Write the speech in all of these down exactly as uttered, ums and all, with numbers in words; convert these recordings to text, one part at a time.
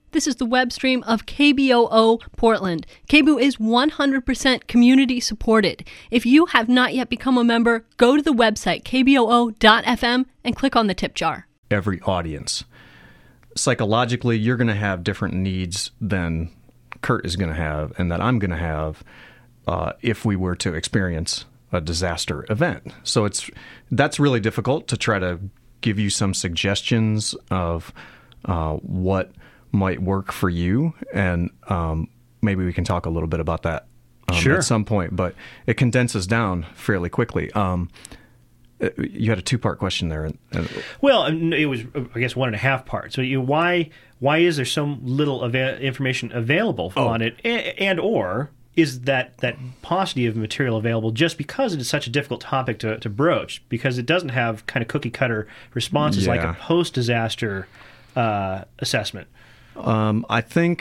This is the web stream of K B O O Portland. K B O O is one hundred percent community supported. If you have not yet become a member, go to the website k b o o dot f m and click on the tip jar. Every audience. Psychologically, you're going to have different needs than Kurt is going to have and that I'm going to have uh, if we were to experience a disaster event. So it's that's really difficult to try to give you some suggestions of uh, what might work for you, and um, maybe we can talk a little bit about that um, sure. at some point, but it condenses down fairly quickly. Um, you had a two-part question there. Well, it was, I guess, one and a half parts. So you, why why is there so little ava- information available oh. on it, and, and or is that, that paucity of material available just because it is such a difficult topic to, to broach, because it doesn't have kind of cookie-cutter responses yeah. like a post-disaster uh, assessment? Um, I think,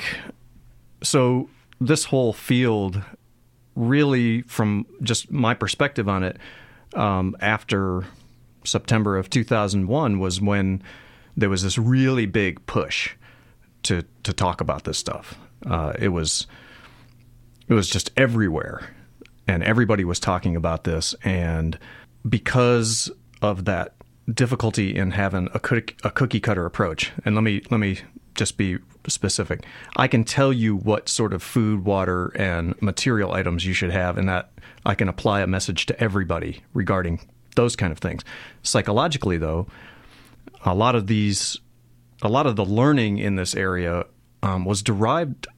so this whole field really, from just my perspective on it, um, after September of two thousand one was when there was this really big push to to talk about this stuff. Uh, it was it was just everywhere, and everybody was talking about this, and because of that difficulty in having a cookie, a cookie cutter approach, and let me let me just be specific. I can tell you what sort of food, water, and material items you should have, and that I can apply a message to everybody regarding those kind of things. Psychologically, though, a lot of these, a lot of the learning in this area um, was derived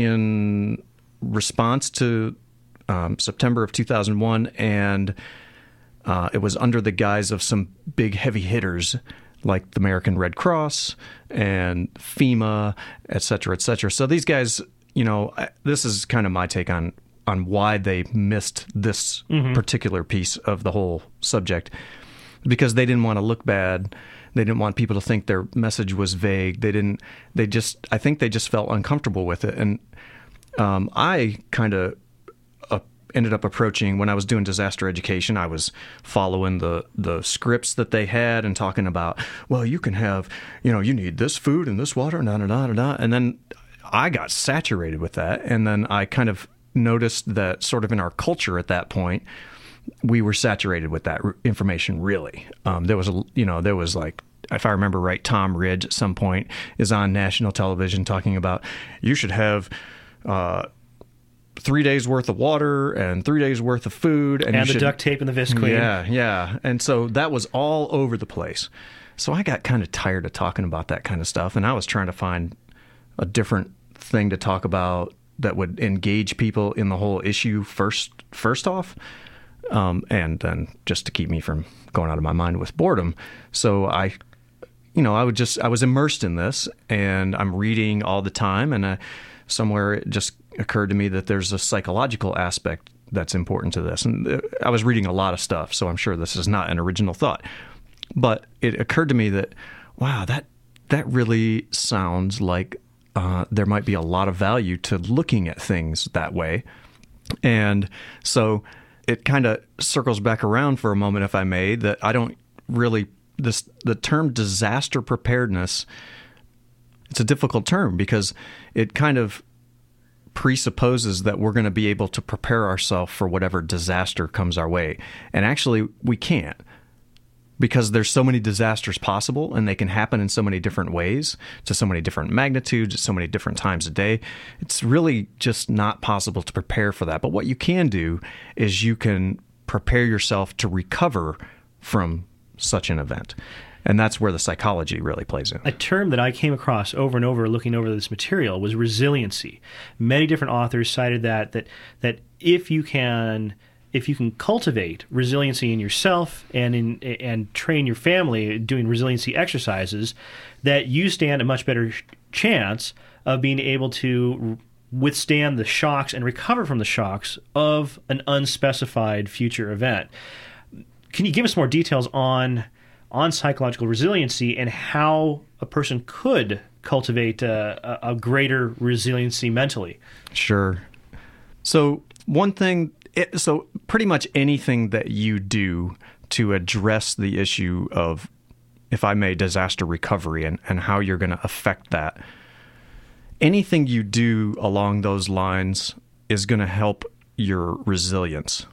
in response to um, September of two thousand one, and uh, it was under the guise of some big heavy hitters like the American Red Cross and FEMA, et cetera, et cetera. So these guys, you know, this is kind of my take on on why they missed this mm-hmm. particular piece of the whole subject, because they didn't want to look bad. They didn't want people to think their message was vague. They didn't. They just. I think they just felt uncomfortable with it. And um, I kind of uh, ended up approaching, when I was doing disaster education, I was following the the scripts that they had and talking about, well, you can have, you know, you need this food and this water, da da da da da. And then I got saturated with that, and then I kind of noticed that sort of in our culture at that point, we were saturated with that information. Really, um, there was a, you know, there was like, if I remember right, Tom Ridge at some point is on national television talking about you should have uh, three days worth of water and three days worth of food, and, and you the should, duct tape and the Visqueen. Yeah, yeah, and so that was all over the place. So I got kind of tired of talking about that kind of stuff, and I was trying to find a different thing to talk about that would engage people in the whole issue first. First off. Um, and then just to keep me from going out of my mind with boredom. So I, you know, I would just, I was immersed in this, and I'm reading all the time, and I, somewhere it just occurred to me that there's a psychological aspect that's important to this. And I was reading a lot of stuff, so I'm sure this is not an original thought. But it occurred to me that, wow, that that really sounds like uh, there might be a lot of value to looking at things that way. And so it kind of circles back around for a moment, if I may, that I don't really, this the term disaster preparedness, it's a difficult term because it kind of presupposes that we're going to be able to prepare ourselves for whatever disaster comes our way. And actually, we can't, because there's so many disasters possible, and they can happen in so many different ways, to so many different magnitudes, at so many different times a day. It's really just not possible to prepare for that. But what you can do is you can prepare yourself to recover from such an event. And that's where the psychology really plays in. A term that I came across over and over looking over this material was resiliency. Many different authors cited that that that if you can if you can cultivate resiliency in yourself and in and train your family doing resiliency exercises, that you stand a much better chance of being able to withstand the shocks and recover from the shocks of an unspecified future event. Can you give us more details on on psychological resiliency and how a person could cultivate a, a greater resiliency mentally? Sure. So one thing, it, so pretty much anything that you do to address the issue of, if I may, disaster recovery and, and how you're going to affect that, anything you do along those lines is going to help your resilience.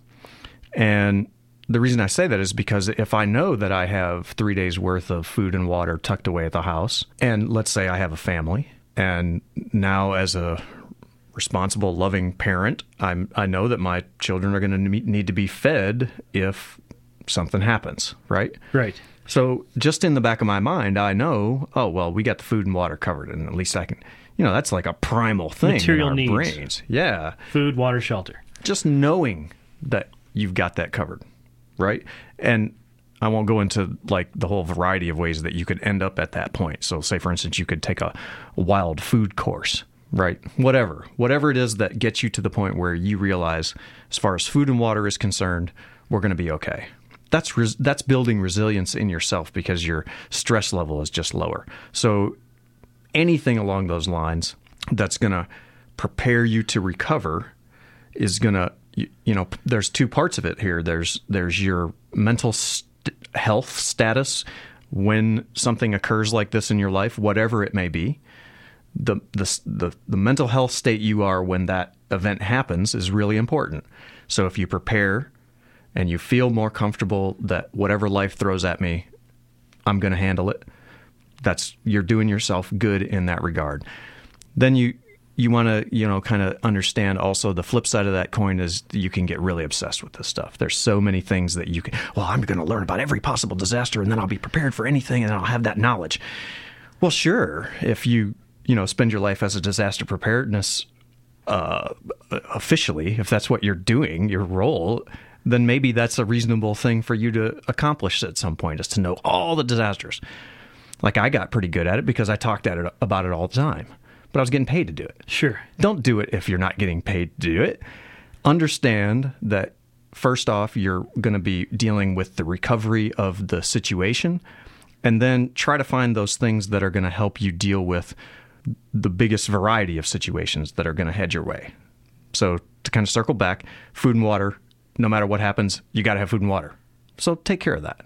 And the reason I say that is because if I know that I have three days worth of food and water tucked away at the house, and let's say I have a family, and now as a responsible, loving parent, I'm, I know that my children are going to need to be fed if something happens, right? Right. So just in the back of my mind, I know, oh, well, we got the food and water covered, and at least I can, you know, that's like a primal thing Material in our needs. brains. Yeah. Food, water, shelter. Just knowing that you've got that covered, right? And I won't go into like the whole variety of ways that you could end up at that point. So say, for instance, you could take a wild food course, right? Whatever. Whatever it is that gets you to the point where you realize, as far as food and water is concerned, we're going to be okay. That's res- that's building resilience in yourself because your stress level is just lower. So anything along those lines that's going to prepare you to recover is going to, you, you know, there's two parts of it here. There's there's your mental st- health status when something occurs like this in your life, whatever it may be. The, the the the mental health state you are when that event happens is really important. So if you prepare and you feel more comfortable that whatever life throws at me, I'm going to handle it, that's you're doing yourself good in that regard. Then you you want to, you know, kind of understand also the flip side of that coin is you can get really obsessed with this stuff. There's so many things that you can, well, I'm going to learn about every possible disaster and then I'll be prepared for anything and I'll have that knowledge. Well, sure, if you you know, spend your life as a disaster preparedness uh, officially, if that's what you're doing, your role, then maybe that's a reasonable thing for you to accomplish at some point, is to know all the disasters. Like I got pretty good at it because I talked at it about it all the time, but I was getting paid to do it. Sure. Don't do it if you're not getting paid to do it. Understand that first off, you're going to be dealing with the recovery of the situation, and then try to find those things that are going to help you deal with the biggest variety of situations that are going to head your way. So to kind of circle back, food and water, no matter what happens, you got to have food and water. So take care of that.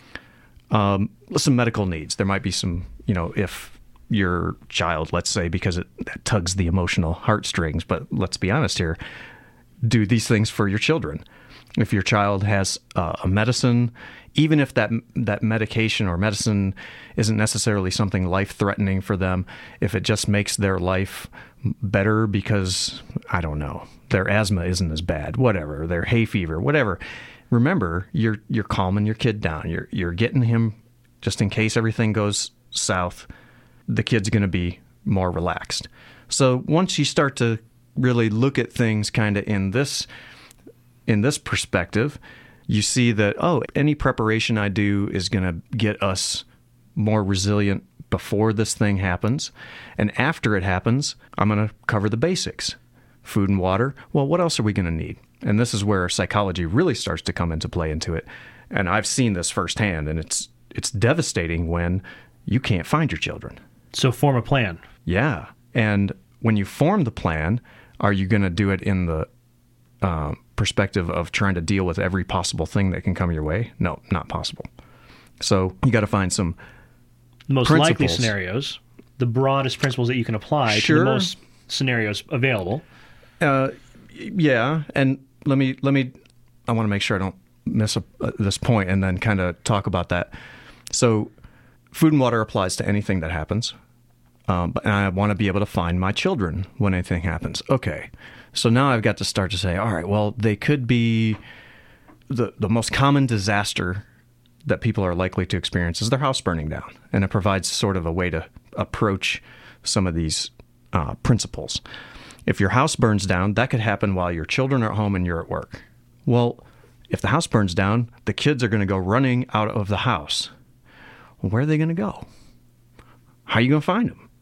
Um, some medical needs. There might be some, you know, if your child, let's say, because it that tugs the emotional heartstrings, but let's be honest here, do these things for your children. If your child has uh, a medicine, even if that that medication or medicine isn't necessarily something life-threatening for them, if it just makes their life better because, I don't know, their asthma isn't as bad, whatever, their hay fever, whatever, remember, you're you're calming your kid down. You're you're getting him, just in case everything goes south, the kid's going to be more relaxed. So once you start to really look at things kind of in this in this perspective, you see that, oh, any preparation I do is going to get us more resilient before this thing happens. And after it happens, I'm going to cover the basics. Food and water. Well, what else are we going to need? And this is where psychology really starts to come into play into it. And I've seen this firsthand, and it's it's devastating when you can't find your children. So form a plan. Yeah. And when you form the plan, are you going to do it in the um, perspective of trying to deal with every possible thing that can come your way? No, not possible. So you got to find some The most principles. likely scenarios, the broadest principles that you can apply Sure. to the most scenarios available. Uh, yeah, and let me let me. I want to make sure I don't miss a, uh, this point, and then kind of talk about that. So, food and water applies to anything that happens, um, but and I want to be able to find my children when anything happens. Okay, so now I've got to start to say, all right, well, they could be the the most common disaster that people are likely to experience is their house burning down, and it provides sort of a way to approach some of these uh, principles. If your house burns down, that could happen while your children are at home and you're at work. Well, if the house burns down, the kids are going to go running out of the house. Well, where are they going to go? How are you going to find them?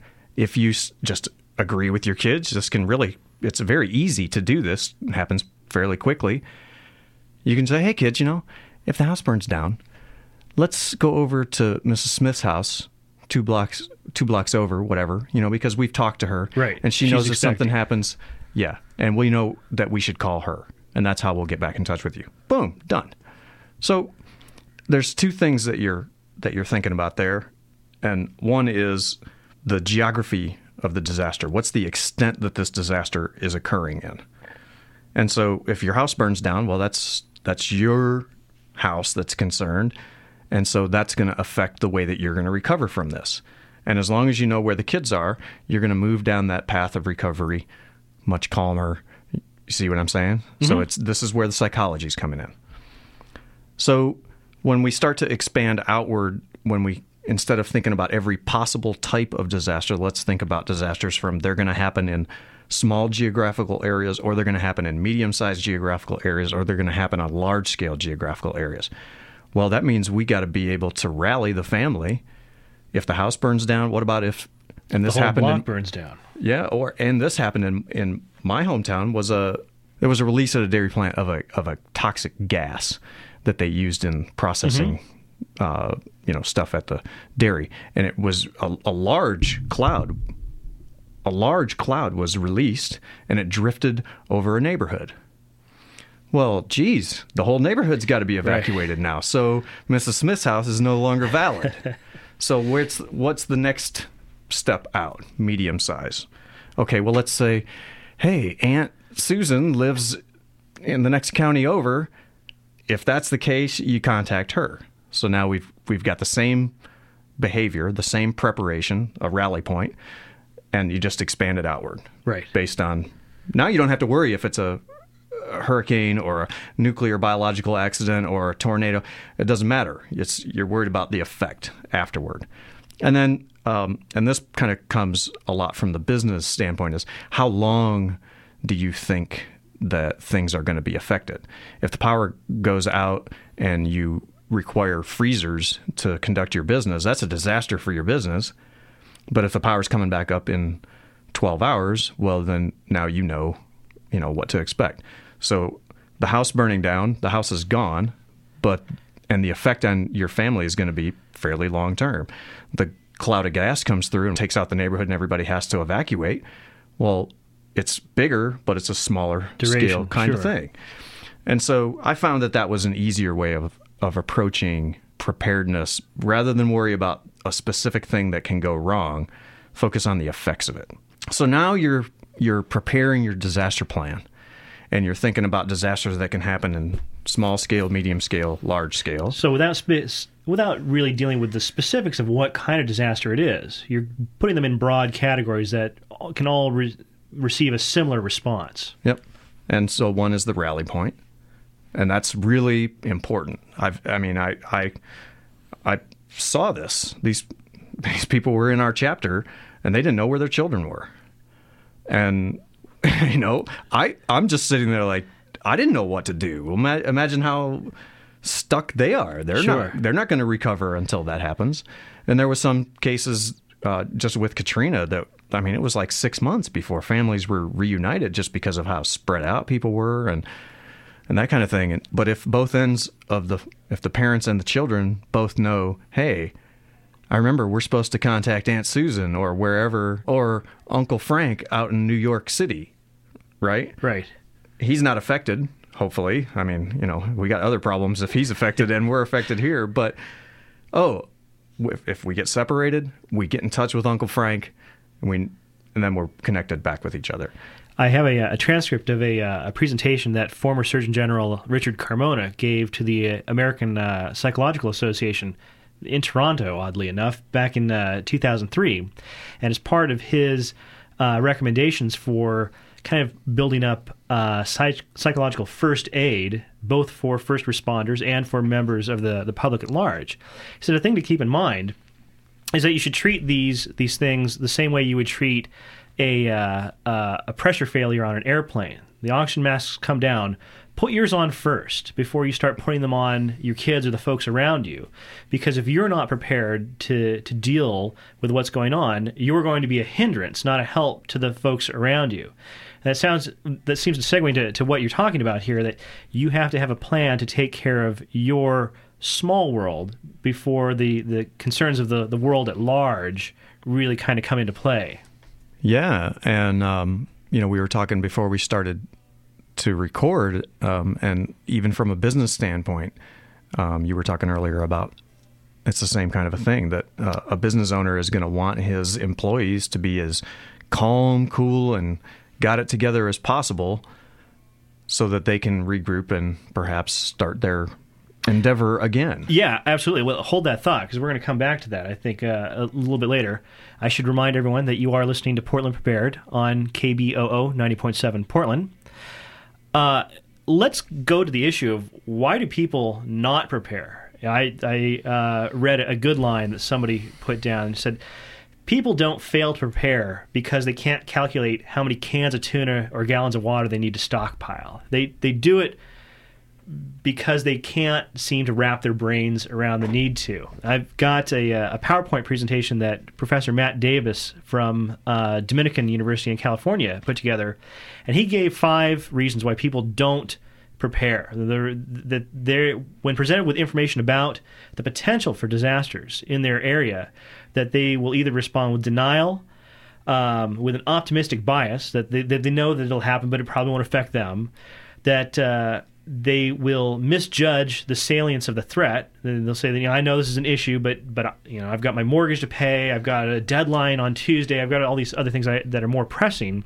If you just agree with your kids, this can really, it's very easy to do this. It happens fairly quickly. You can say, hey, kids, you know, if the house burns down, let's go over to Missus Smith's house, two blocks two blocks over, whatever, you know, because we've talked to her. Right. And she She's knows if expecting. something happens, yeah, and we know that we should call her, and that's how we'll get back in touch with you. Boom, done. So there's two things that you're that you're thinking about there, and one is the geography of the disaster? What's the extent that this disaster is occurring in? And so if your house burns down, well, that's that's your house that's concerned. And so that's going to affect the way that you're going to recover from this. And as long as you know where the kids are, you're going to move down that path of recovery much calmer. You see what I'm saying? Mm-hmm. So it's this is where the psychology is coming in. So when we start to expand outward, when we instead of thinking about every possible type of disaster, let's think about disasters from they're going to happen in small geographical areas, or they're going to happen in medium-sized geographical areas, or they're going to happen on large-scale geographical areas. Well, that means we got to be able to rally the family. If the house burns down, what about if and this the whole happened block in, burns down? Yeah, or and this happened in in my hometown was a there was a release at a dairy plant of a of a toxic gas that they used in processing mm-hmm. uh, you know stuff at the dairy, and it was a, a large cloud. A large cloud was released, and it drifted over a neighborhood. Well, geez, the whole neighborhood's got to be evacuated right. now. So Missus Smith's house is no longer valid. So what's what's the next step out? Medium size. Okay, well, let's say, hey, Aunt Susan lives in the next county over. If that's the case, you contact her. So now we've we've got the same behavior, the same preparation, a rally point, and you just expand it outward. Right. Based on now you don't have to worry if it's a a hurricane or a nuclear biological accident or a tornado. It doesn't matter. It's you're worried about the effect afterward. And then, um, and this kind of comes a lot from the business standpoint, is how long do you think that things are going to be affected? If the power goes out and you require freezers to conduct your business, that's a disaster for your business. But if the power's coming back up in twelve hours, well, then now you know, you know what to expect. So the house burning down, the house is gone, but and the effect on your family is going to be fairly long term. The cloud of gas comes through and takes out the neighborhood, and everybody has to evacuate. Well, it's bigger, but it's a smaller Duration, scale kind sure. of thing. And so I found that that was an easier way of of approaching preparedness, rather than worry about a specific thing that can go wrong. Focus on the effects of it. So now you're you're preparing your disaster plan. And you're thinking about disasters that can happen in small scale, medium scale, large scale. So without spe- without really dealing with the specifics of what kind of disaster it is, you're putting them in broad categories that can all re- receive a similar response. Yep. And so one is the rally point, and that's really important. I've, I mean, I, I, I saw this. These these people were in our chapter, and they didn't know where their children were, and. You know, I, I'm just sitting there like, I didn't know what to do. Ima- imagine how stuck they are. They're sure. not they're not going to recover until that happens. And there was some cases uh, just with Katrina that, I mean, it was like six months before families were reunited just because of how spread out people were and and that kind of thing. And, but if both ends of the, if the parents and the children both know, hey, I remember we're supposed to contact Aunt Susan or wherever, or Uncle Frank out in New York City, right? Right. He's not affected, hopefully. I mean, you know, we got other problems if he's affected and we're affected here. But, oh, if, if we get separated, we get in touch with Uncle Frank, and we, and then we're connected back with each other. I have a, a transcript of a, a presentation that former Surgeon General Richard Carmona gave to the American uh, Psychological Association in Toronto, oddly enough, back in uh, two thousand three. And as part of his uh, recommendations for kind of building up uh, psych- psychological first aid, both for first responders and for members of the, the public at large, he said a thing to keep in mind is that you should treat these these things the same way you would treat a, uh, uh, a pressure failure on an airplane. The oxygen masks come down. Put yours on first before you start putting them on your kids or the folks around you. Because if you're not prepared to, to deal with what's going on, you're going to be a hindrance, not a help to the folks around you. And that sounds that seems to segue into to what you're talking about here, that you have to have a plan to take care of your small world before the, the concerns of the, the world at large really kind of come into play. Yeah, and um, you know, we were talking before we started to record, um, and even from a business standpoint, um, you were talking earlier about it's the same kind of a thing, that uh, a business owner is going to want his employees to be as calm, cool, and got it together as possible so that they can regroup and perhaps start their endeavor again. Yeah, absolutely. Well, hold that thought, because we're going to come back to that, I think, uh, a little bit later. I should remind everyone that you are listening to Portland Prepared on K B O O ninety point seven Portland. Uh, let's go to the issue of why do people not prepare? I, I uh, read a good line that somebody put down and said, people don't fail to prepare because they can't calculate how many cans of tuna or gallons of water they need to stockpile. They they do it because they can't seem to wrap their brains around the need to. I've got a, a PowerPoint presentation that Professor Matt Davis from uh, Dominican University in California put together, and he gave five reasons why people don't prepare. They're, that they're, when presented with information about the potential for disasters in their area, that they will either respond with denial, um, with an optimistic bias, that they, that they know that it'll happen, but it probably won't affect them, that uh, they will misjudge the salience of the threat. They'll say that, you know, I know this is an issue, but but you know, I've got my mortgage to pay, I've got a deadline on Tuesday, I've got all these other things I, that are more pressing.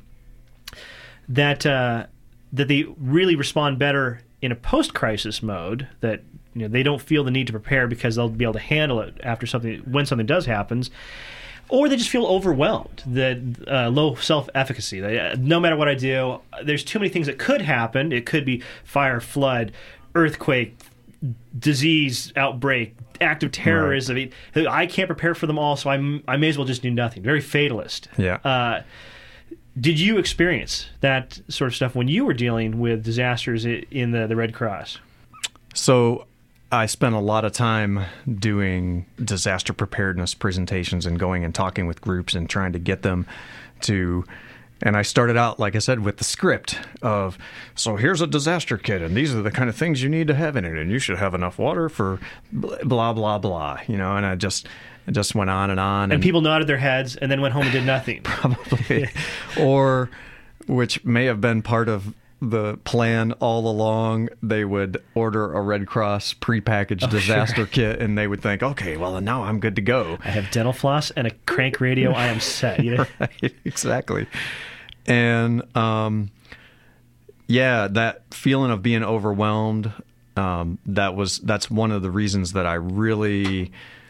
That uh, that they really respond better in a post-crisis mode. That, you know, they don't feel the need to prepare because they'll be able to handle it after something, when something does happen. Or they just feel overwhelmed, the uh, low self-efficacy. They, uh, no matter what I do, there's too many things that could happen. It could be fire, flood, earthquake, disease outbreak, act of terrorism. Right. I can't prepare for them all, so I'm, I may as well just do nothing. Very fatalist. Yeah. Uh, did you experience that sort of stuff when you were dealing with disasters in the, the Red Cross? So I spent a lot of time doing disaster preparedness presentations and going and talking with groups and trying to get them to, and I started out, like I said, with the script of, so here's a disaster kit, and these are the kind of things you need to have in it, and you should have enough water for blah, blah, blah, you know, and I just, I just went on and on. And, and people nodded their heads and then went home and did nothing. Probably. Or, which may have been part of the plan all along, they would order a Red Cross prepackaged oh, disaster sure. kit, and they would think, okay, well, now I'm good to go. I have dental floss and a crank radio. I am set. You know? Right, exactly. And um, yeah, that feeling of being overwhelmed, um, that was that's one of the reasons that I really,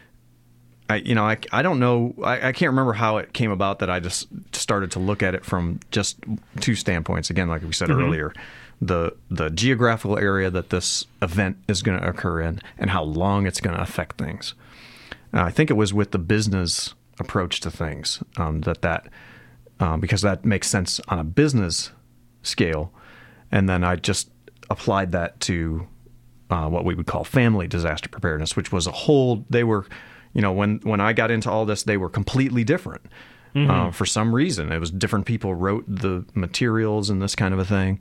I you know, I, I don't know, I, I can't remember how it came about that I just started to look at it from just two standpoints. Again, like we said mm-hmm. earlier, the the geographical area that this event is going to occur in and how long it's going to affect things. Uh, I think it was with the business approach to things um, that that, um, because that makes sense on a business scale. And then I just applied that to uh, what we would call family disaster preparedness, which was a whole, they were, you know, when, when I got into all this, they were completely different. Mm-hmm. Uh, for some reason, it was different people wrote the materials and this kind of a thing.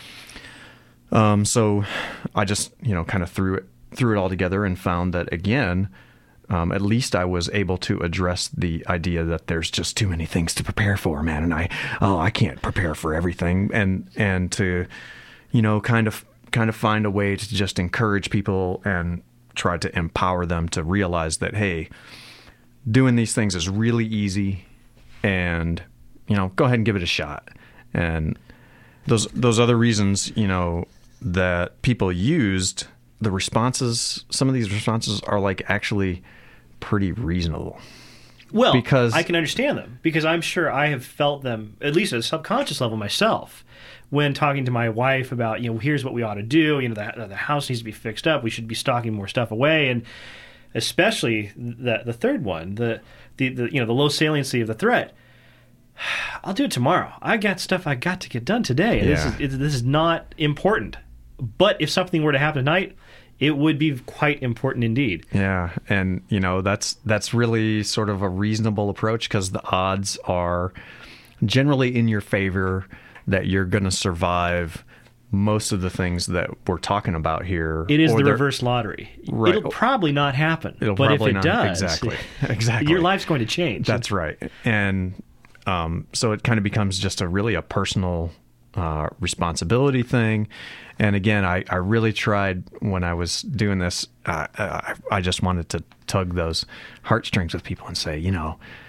Um, so I just, you know, kind of threw it, threw it all together and found that, again, um, at least I was able to address the idea that there's just too many things to prepare for, man. And I, oh, I can't prepare for everything. And, and to, you know, kind of, kind of find a way to just encourage people and try to empower them to realize that, hey, doing these things is really easy, and, you know, go ahead and give it a shot. And those those other reasons, you know, that people used, the responses, some of these responses are like actually pretty reasonable. Well, because I can understand them, because I'm sure I have felt them, at least at a subconscious level myself, when talking to my wife about, you know, here's what we ought to do. You know, the, the house needs to be fixed up. We should be stocking more stuff away. And especially the the third one, the, the, the you know, the low saliency of the threat. I'll do it tomorrow. I got stuff I got to get done today. Yeah. This is, it, this is not important. But if something were to happen tonight, it would be quite important indeed. Yeah, and you know, that's that's really sort of a reasonable approach, because the odds are generally in your favor that you're going to survive most of the things that we're talking about here. It is the reverse lottery. Right. It'll probably not happen. It'll but probably if it not, does, exactly, exactly, your life's going to change. That's right. And um, so it kind of becomes just a really a personal uh, responsibility thing. And again, I, I really tried when I was doing this, uh, I, I just wanted to tug those heartstrings with people and say, you know,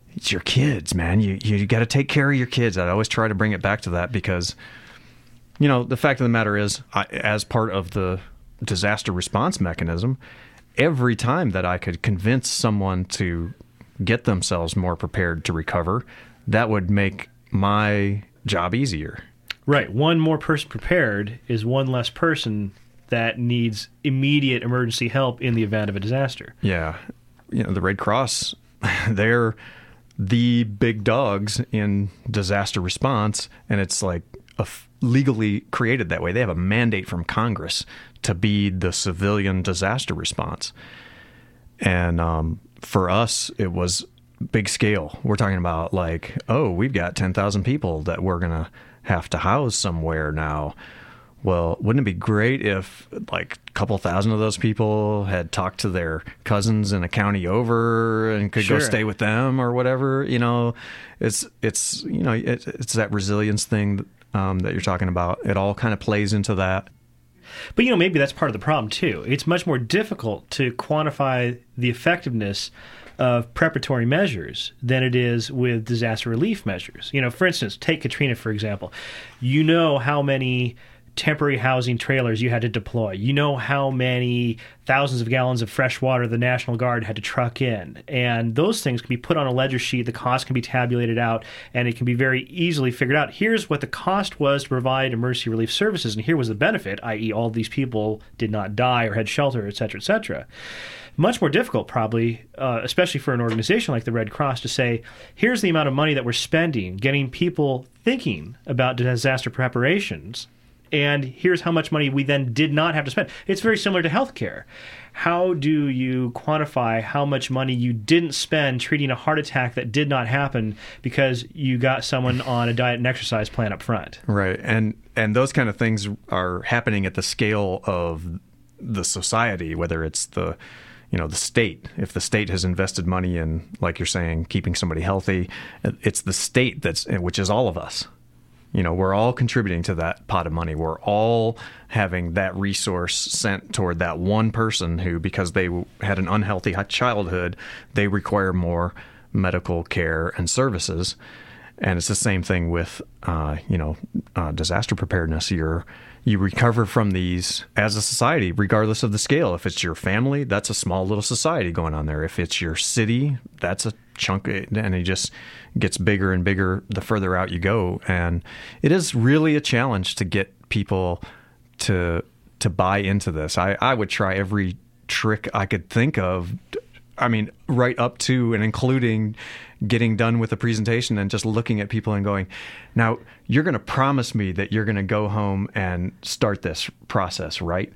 it's your kids, man. You you got to take care of your kids. I always try to bring it back to that because, you know, the fact of the matter is, I, as part of the disaster response mechanism, every time that I could convince someone to get themselves more prepared to recover, that would make my job easier. Right. One more person prepared is one less person that needs immediate emergency help in the event of a disaster. Yeah. You know, the Red Cross, they're the big dogs in disaster response, and it's like a f- legally created that way. They have a mandate from Congress to be the civilian disaster response. And um, for us, it was big scale. We're talking about like, oh, we've got ten thousand people that we're going to have to house somewhere now. Well, wouldn't it be great if like a couple thousand of those people had talked to their cousins in a county over and could Sure. go stay with them or whatever? You know, it's, it's you know, it, it's that resilience thing um, that you're talking about. It all kind of plays into that. But, you know, maybe that's part of the problem, too. It's much more difficult to quantify the effectiveness of preparatory measures than it is with disaster relief measures. You know, for instance, take Katrina, for example. You know how many temporary housing trailers you had to deploy. You know how many thousands of gallons of fresh water the National Guard had to truck in. And those things can be put on a ledger sheet. The cost can be tabulated out, and it can be very easily figured out. Here's what the cost was to provide emergency relief services, and here was the benefit, that is all these people did not die or had shelter, et cetera, et cetera. Much more difficult, probably, uh, especially for an organization like the Red Cross, to say, here's the amount of money that we're spending getting people thinking about disaster preparations, and here's how much money we then did not have to spend. It's very similar to healthcare. How do you quantify how much money you didn't spend treating a heart attack that did not happen because you got someone on a diet and exercise plan up front? Right. And and those kind of things are happening at the scale of the society, whether it's the you know, the state. If the state has invested money in, like you're saying, keeping somebody healthy, it's the state that's, which is all of us. You know, we're all contributing to that pot of money. We're all having that resource sent toward that one person who, because they had an unhealthy childhood, they require more medical care and services. And it's the same thing with, uh, you know, uh, disaster preparedness. You're You recover from these as a society, regardless of the scale. If it's your family, that's a small little society going on there. If it's your city, that's a chunk, and it just gets bigger and bigger the further out you go. And it is really a challenge to get people to to buy into this. I, I would try every trick I could think of. I mean, right up to and including getting done with the presentation and just looking at people and going, now, you're going to promise me that you're going to go home and start this process, right?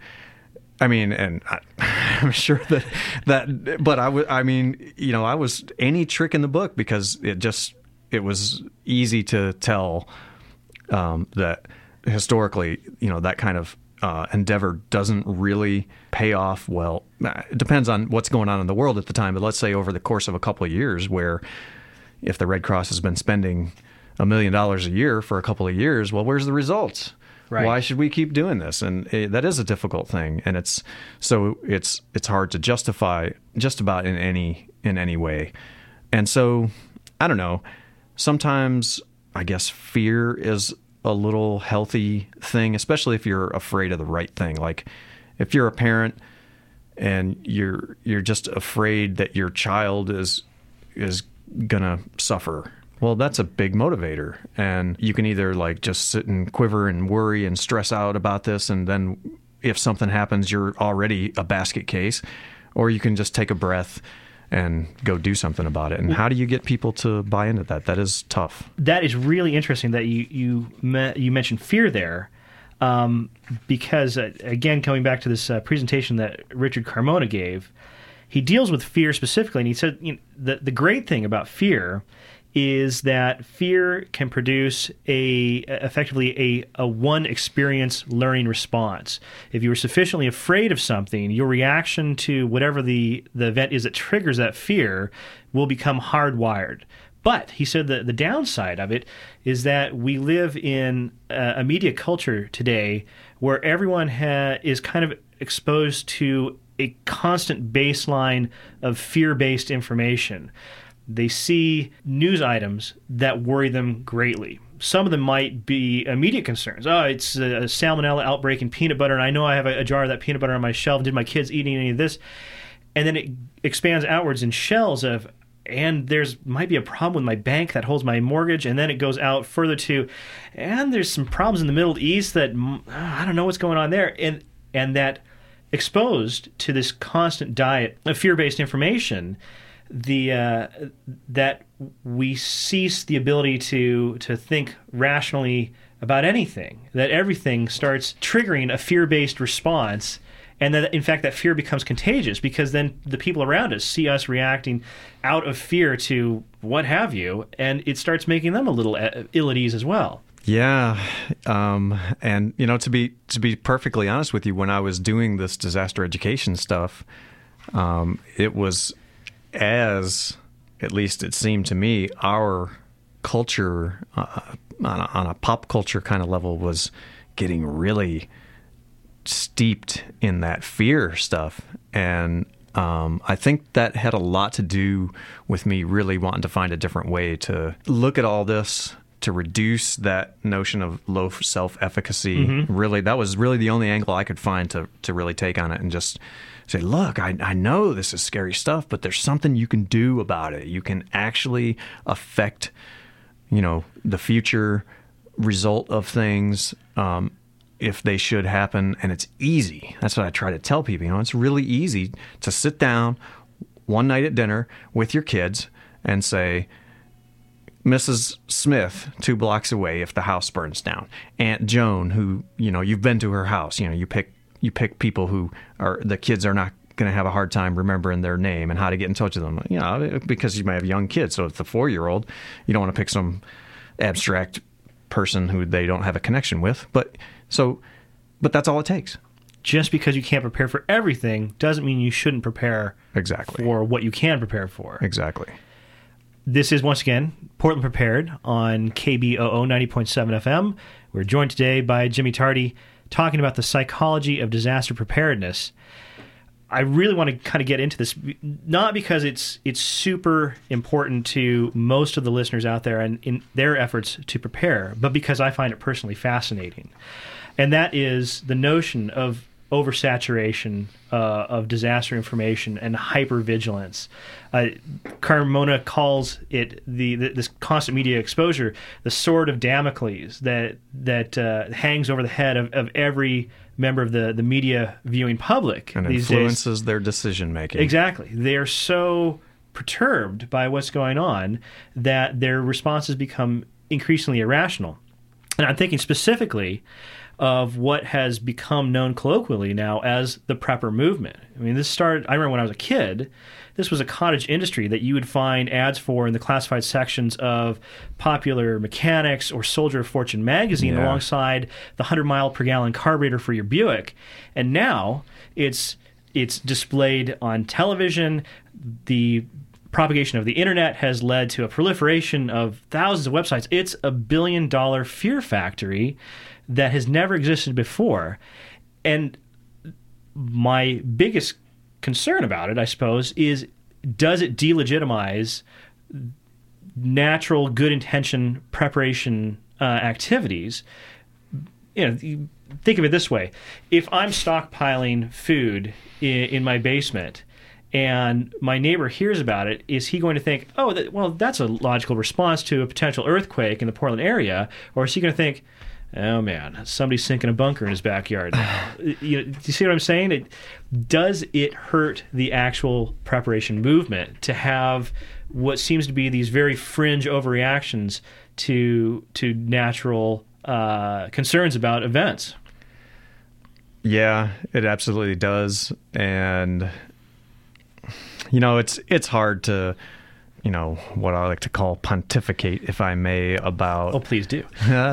I mean, and I, I'm sure that, that but I, w- I mean, you know, I was any trick in the book because it just, it was easy to tell um, that historically, you know, that kind of Uh, endeavor doesn't really pay off well. It depends on what's going on in the world at the time, but let's say over the course of a couple of years, where if the Red Cross has been spending a million dollars a year for a couple of years, well, where's the results? Right. Why should we keep doing this? And it, that is a difficult thing, and it's so it's it's hard to justify just about in any in any way. And so I don't know. Sometimes I guess fear is a little healthy thing, especially if you're afraid of the right thing. Like if you're a parent and you're you're just afraid that your child is is gonna suffer, well, that's a big motivator. And you can either like just sit and quiver and worry and stress out about this, and then if something happens, you're already a basket case, or you can just take a breath and go do something about it. And how do you get people to buy into that? That is tough. That is really interesting that you you me- you mentioned fear there, um, because uh, again, coming back to this uh, presentation that Richard Carmona gave, he deals with fear specifically, and he said, you know, the the great thing about fear is that fear can produce a effectively a, a one experience learning response. If you are sufficiently afraid of something, your reaction to whatever the, the event is that triggers that fear will become hardwired. But he said that the downside of it is that we live in a, a media culture today where everyone ha- is kind of exposed to a constant baseline of fear-based information. they see news items that worry them greatly. Some of them might be immediate concerns. Oh, it's a salmonella outbreak in peanut butter, and I know I have a, a jar of that peanut butter on my shelf. Did my kids eat any of this? And then it expands outwards in shells of, and there's might be a problem with my bank that holds my mortgage, and then it goes out further to, and there's some problems in the Middle East that I don't know what's going on there, and and that exposed to this constant diet of fear-based information, the uh, that we cease the ability to to think rationally about anything. That everything starts triggering a fear-based response. And that, in fact, that fear becomes contagious because then the people around us see us reacting out of fear to what have you, and it starts making them a little ill at ease as well. Yeah, um, and you know, to be to be perfectly honest with you, when I was doing this disaster education stuff, um, it was as, at least it seemed to me, our culture uh, on, a, on a pop culture kind of level was getting really steeped in that fear stuff, and um, I think that had a lot to do with me really wanting to find a different way to look at all this, to reduce that notion of low self-efficacy. Mm-hmm. Really, that was really the only angle I could find to to really take on it, and just say, look, I, I know this is scary stuff, but there's something you can do about it. You can actually affect, you know, the future result of things. Um, if they should happen, and it's easy. That's what I try to tell people. You know, it's really easy to sit down one night at dinner with your kids and say, Missus Smith, two blocks away, if the house burns down. Aunt Joan, who, you know, you've been to her house. You know, you pick you pick people who are, the kids are not going to have a hard time remembering their name and how to get in touch with them. You know, because you might have young kids. So if the four-year-old, you don't want to pick some abstract person who they don't have a connection with. But so, but that's all it takes. Just because you can't prepare for everything doesn't mean you shouldn't prepare exactly for what you can prepare for. Exactly. This is, once again, Portland Prepared on K B O O ninety point seven F M. We're joined today by Jimmy Tardy talking about the psychology of disaster preparedness. I really want to kind of get into this, not because it's it's super important to most of the listeners out there and in their efforts to prepare, but because I find it personally fascinating. And that is the notion of oversaturation uh, of disaster information and hypervigilance. Uh, Carmona calls it the, the this constant media exposure the sword of Damocles that that uh, hangs over the head of, of every member of the, the media viewing public and these influences days. Their decision making. Exactly. They are so perturbed by what's going on that their responses become increasingly irrational. And I'm thinking specifically of what has become known colloquially now as the prepper movement. I mean, this started, I remember when I was a kid, this was a cottage industry that you would find ads for in the classified sections of Popular Mechanics or Soldier of Fortune magazine, yeah. alongside the one hundred mile per gallon carburetor for your Buick. And now it's it's displayed on television. The propagation of the internet has led to a proliferation of thousands of websites. It's a billion dollar fear factory that has never existed before. And my biggest concern about it, I suppose, is does it delegitimize natural good intention preparation uh, activities? You know, think of it this way. If I'm stockpiling food in, in my basement and my neighbor hears about it, is he going to think, oh, that, well, that's a logical response to a potential earthquake in the Portland area? Or is he going to think, oh, man, somebody's sinking a bunker in his backyard now? you know, do you see what I'm saying? It, does it hurt the actual preparation movement to have what seems to be these very fringe overreactions to to natural uh, concerns about events? Yeah, it absolutely does. And, you know, it's it's hard to, you know, what I like to call pontificate, if I may, about... Oh, please do.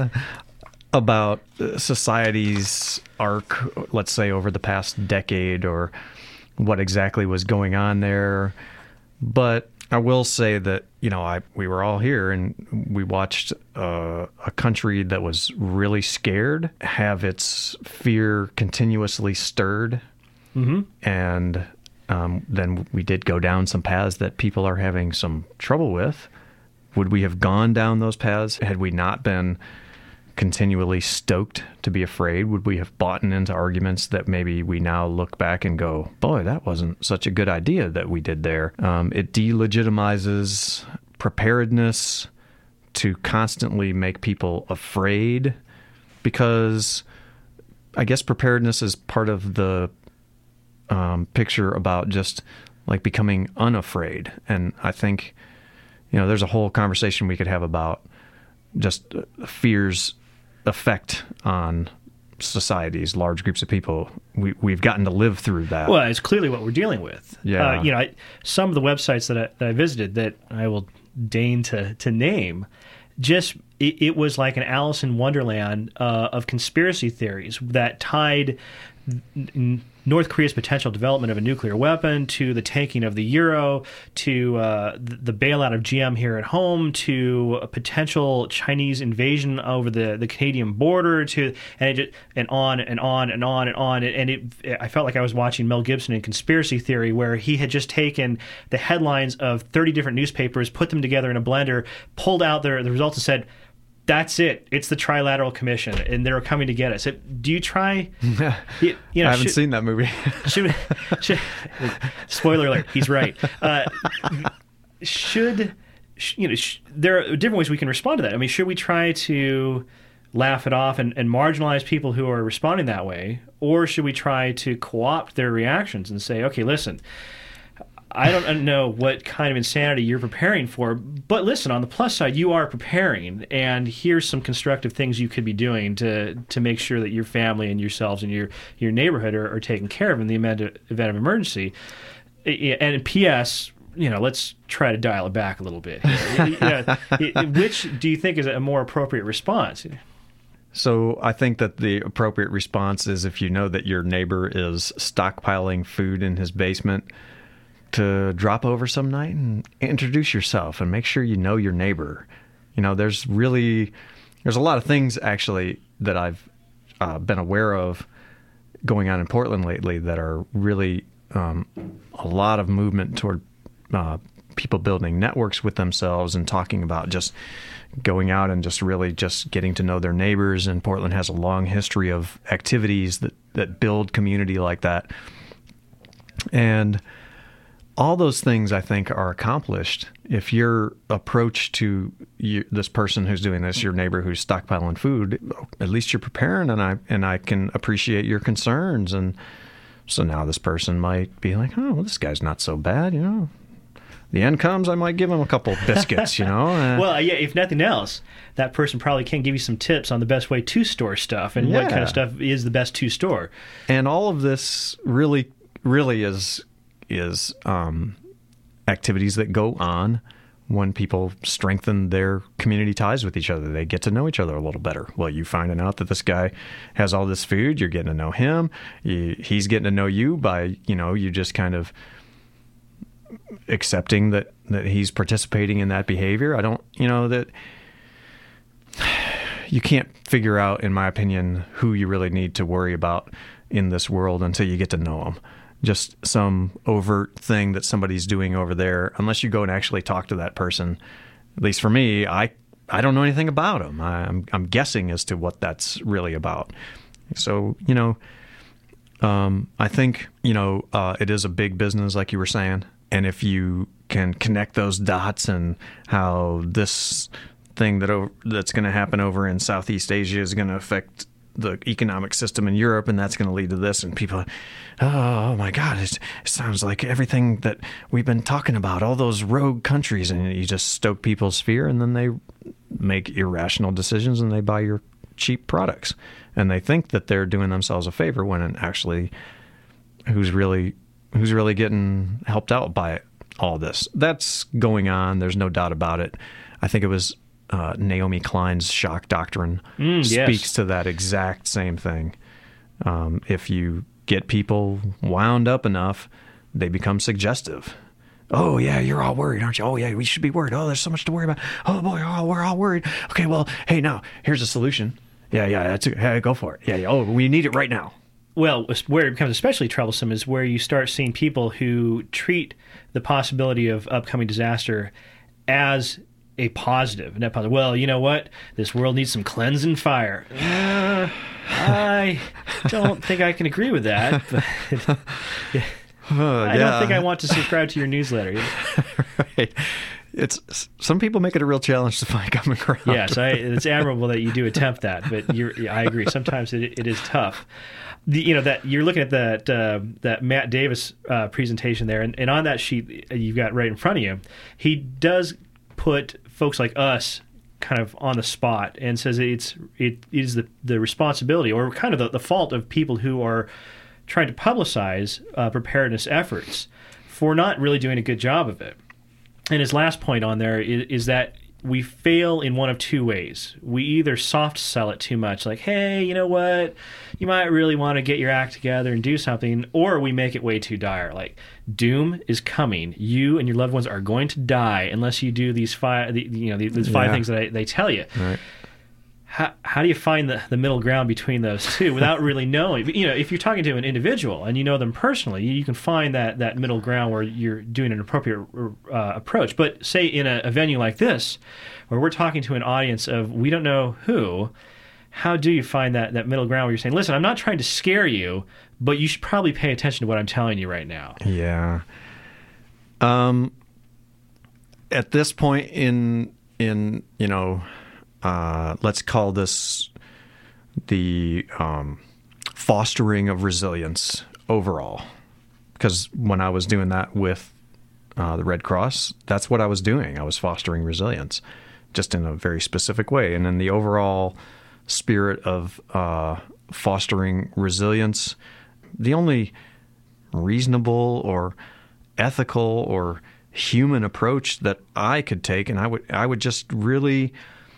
about society's arc, let's say, over the past decade, or what exactly was going on there. But I will say that, you know, I we were all here and we watched uh, a country that was really scared have its fear continuously stirred. Mm-hmm. And um, then we did go down some paths that people are having some trouble with. Would we have gone down those paths had we not been continually stoked to be afraid? Would we have bought into arguments that maybe we now look back and go, boy, that wasn't such a good idea that we did there? Um, it delegitimizes preparedness to constantly make people afraid, because I guess preparedness is part of the um, picture about just like becoming unafraid. And I think, you know, there's a whole conversation we could have about just fear's effect on societies, large groups of people. We, we've gotten to live through that. Well, it's clearly what we're dealing with. Yeah. Uh, you know, I, some of the websites that I, that I visited that I will deign to, to name, just it, it was like an Alice in Wonderland uh, of conspiracy theories that tied n- North Korea's potential development of a nuclear weapon to the tanking of the euro, to uh, the bailout of G M here at home, to a potential Chinese invasion over the, the Canadian border, to and it just, and on and on and on and on. And it, I felt like I was watching Mel Gibson in Conspiracy Theory, where he had just taken the headlines of thirty different newspapers, put them together in a blender, pulled out their, the results and said, that's it. It's the Trilateral Commission, and they're coming to get us. Do you try? You, you know, I haven't should, seen that movie. should, should, spoiler alert. He's right. Uh, should you know? Sh- there are different ways we can respond to that. I mean, should we try to laugh it off and, and marginalize people who are responding that way, or should we try to co-opt their reactions and say, okay, listen, I don't know what kind of insanity you're preparing for, but listen, on the plus side, you are preparing, and here's some constructive things you could be doing to to make sure that your family and yourselves and your your neighborhood are, are taken care of in the event of, event of emergency. And P S, you know, let's try to dial it back a little bit. You know, which do you think is a more appropriate response? So I think that the appropriate response is, if you know that your neighbor is stockpiling food in his basement, to drop over some night and introduce yourself and make sure you know your neighbor. You know, there's really, there's a lot of things actually that I've uh, been aware of going on in Portland lately that are really um, a lot of movement toward uh, people building networks with themselves and talking about just going out and just really just getting to know their neighbors. And Portland has a long history of activities that, that build community like that. And all those things, I think, are accomplished if your approach to you, this person who's doing this, your neighbor who's stockpiling food, at least you're preparing, and I and I can appreciate your concerns. And so now this person might be like, oh, well, this guy's not so bad, you know. The end comes, I might give him a couple biscuits, you know. Uh, well, yeah, if nothing else, that person probably can give you some tips on the best way to store stuff and yeah. what kind of stuff is the best to store. And all of this really, really is... is um, activities that go on when people strengthen their community ties with each other. They get to know each other a little better. Well, you finding out that this guy has all this food, you're getting to know him. You, he's getting to know you by, you know, you just kind of accepting that, that he's participating in that behavior. I don't, you know, that you can't figure out, in my opinion, who you really need to worry about in this world until you get to know them. Just some overt thing that somebody's doing over there, unless you go and actually talk to that person. At least for me, I I don't know anything about them. I, I'm I'm guessing as to what that's really about. So, you know, um, I think, you know, uh, it is a big business, like you were saying. And if you can connect those dots and how this thing that over, that's going to happen over in Southeast Asia is going to affect the economic system in Europe, and that's going to lead to this, and people, oh my God, it, it sounds like everything that we've been talking about, all those rogue countries, and you just stoke people's fear, and then they make irrational decisions and they buy your cheap products, and they think that they're doing themselves a favor when it actually, who's really, who's really getting helped out by all this? That's going on. There's no doubt about it. I think it was Uh, Naomi Klein's shock doctrine mm, speaks yes. to that exact same thing. Um, if you get people wound up enough, they become suggestive. Oh, yeah, you're all worried, aren't you? Oh, yeah, we should be worried. Oh, there's so much to worry about. Oh, boy, oh, we're all worried. Okay, well, hey, now, here's a solution. Yeah, yeah, that's a, hey, go for it. Yeah, yeah, oh, we need it right now. well, where it becomes especially troublesome is where you start seeing people who treat the possibility of upcoming disaster as a positive, net positive. Well, you know what? This world needs some cleansing fire. Uh, I don't think I can agree with that. But yeah, Uh, I yeah. don't think I want to subscribe to your newsletter. Right. It's some people make it a real challenge to find common ground. Yes, I, it's admirable that you do attempt that, but you're, yeah, I agree. Sometimes it, it is tough. The, you know that you're looking at that uh, that Matt Davis uh, presentation there, and, and on that sheet you've got right in front of you, he does put folks like us kind of on the spot and says it's it is the the responsibility or kind of the, the fault of people who are trying to publicize uh, preparedness efforts for not really doing a good job of it. And his last point on there is, is that we fail in one of two ways. We either soft sell it too much, like, hey, you know what, you might really want to get your act together and do something, or we make it way too dire, like, doom is coming. You and your loved ones are going to die unless you do these five, you know, these five Yeah. things that I, they tell you. Right. How, how do you find the, the middle ground between those two without really knowing? You know, if you're talking to an individual and you know them personally, you can find that, that middle ground where you're doing an appropriate uh, approach. But say in a, a venue like this, where we're talking to an audience of we don't know who, how do you find that, that middle ground where you're saying, listen, I'm not trying to scare you, but you should probably pay attention to what I'm telling you right now? Yeah. Um. At this point in in you know. Uh, let's call this the um, fostering of resilience overall. Because when I was doing that with uh, the Red Cross, that's what I was doing. I was fostering resilience, just in a very specific way. And in the overall spirit of uh, fostering resilience, the only reasonable or ethical or human approach that I could take, and I would I would just really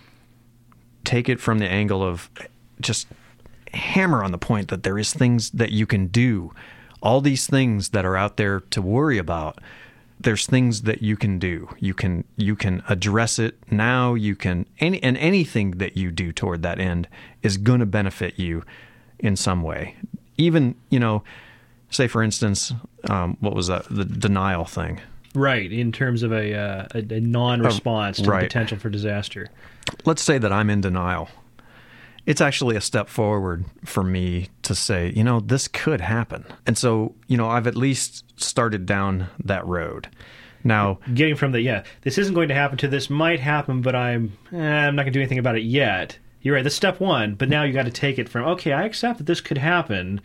take it from the angle of just hammer on the point that there is things that you can do. All these things that are out there to worry about, there's things that you can do. You can you can address it now. You can any and anything that you do toward that end is going to benefit you in some way. Even, you know, say for instance, um, what was that? The denial thing. Right, in terms of a, uh, a, a non-response Uh, to right. the potential for disaster. Let's say that I'm in denial. It's actually a step forward for me to say, you know, this could happen. And so, you know, I've at least started down that road. Now, Getting from the, yeah, this isn't going to happen to this might happen, but I'm eh, I'm not going to do anything about it yet. You're right, that's step one, but now you got to take it from, okay, I accept that this could happen.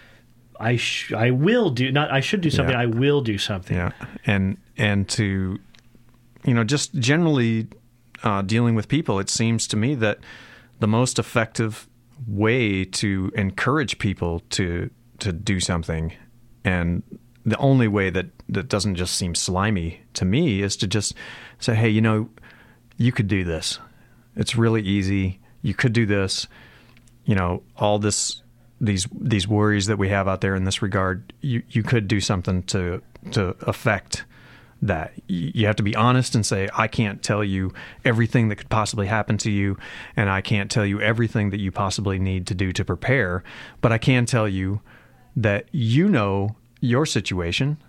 I sh- I will do, not I should do something, Yeah. I will do something. yeah, and and to, you know, just generally uh, dealing with people, it seems to me that the most effective way to encourage people to to do something, and the only way that, that doesn't just seem slimy to me, is to just say, hey, you know, you could do this. It's really easy. You could do this. You know, all this, these these worries that we have out there in this regard, you, you could do something to to affect that. You have to be honest and say, I can't tell you everything that could possibly happen to you, and I can't tell you everything that you possibly need to do to prepare, but I can tell you that you know your situation,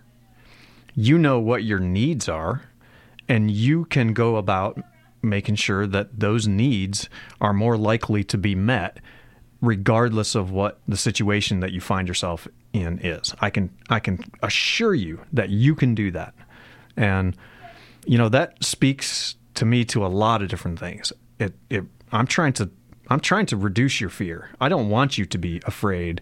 you know what your needs are, and you can go about making sure that those needs are more likely to be met regardless of what the situation that you find yourself in is. I can I can assure you that you can do that. And, you know, that speaks to me to a lot of different things. It, it, I'm trying to, I'm trying to reduce your fear. I don't want you to be afraid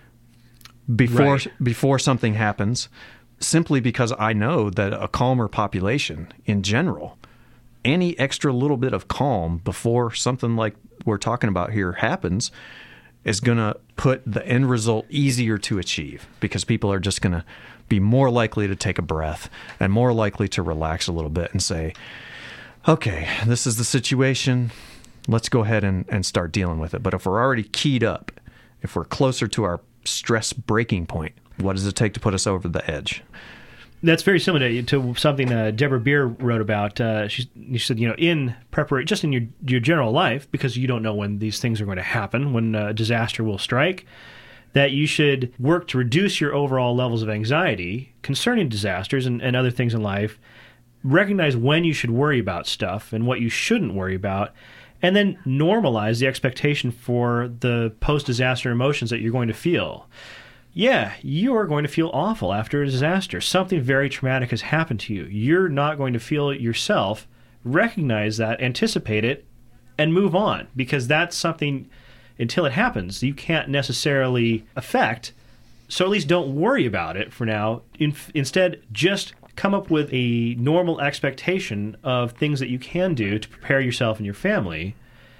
before, Right. before something happens, simply because I know that a calmer population in general, any extra little bit of calm before something like we're talking about here happens, is going to put the end result easier to achieve, because people are just going to be more likely to take a breath and more likely to relax a little bit and say, okay, this is the situation. Let's go ahead and, and start dealing with it. But if we're already keyed up, if we're closer to our stress breaking point, what does it take to put us over the edge? That's very similar to, to something uh, Deborah Beer wrote about. Uh, she, she said, you know, in preparation, just in your your general life, because you don't know when these things are going to happen, when a disaster will strike, that you should work to reduce your overall levels of anxiety concerning disasters and, and other things in life, recognize when you should worry about stuff and what you shouldn't worry about, and then normalize the expectation for the post-disaster emotions that you're going to feel. Yeah, you are going to feel awful after a disaster. Something very traumatic has happened to you. You're not going to feel it yourself. Recognize that, anticipate it, and move on, because that's something, until it happens, you can't necessarily affect. So at least don't worry about it for now. In, instead, just come up with a normal expectation of things that you can do to prepare yourself and your family,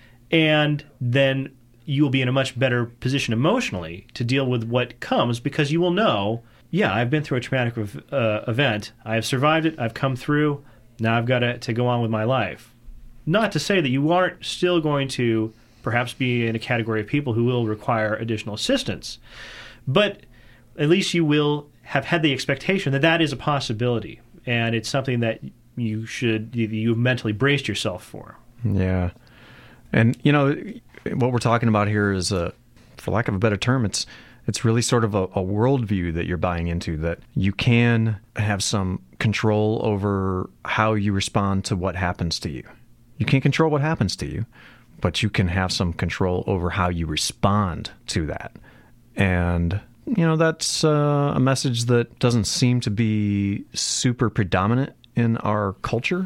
and then you will be in a much better position emotionally to deal with what comes, because you will know, yeah, I've been through a traumatic uh, event. I have survived it. I've come through. Now I've got to, to go on with my life. Not to say that you aren't still going to perhaps be in a category of people who will require additional assistance, but at least you will have had the expectation that that is a possibility, and it's something that you should, you've mentally braced yourself for. Yeah. And, you know, what we're talking about here is, a, for lack of a better term, it's it's really sort of a, a worldview that you're buying into, that you can have some control over how you respond to what happens to you. You can't control what happens to you, but you can have some control over how you respond to that. And, you know, that's uh, a message that doesn't seem to be super predominant in our culture,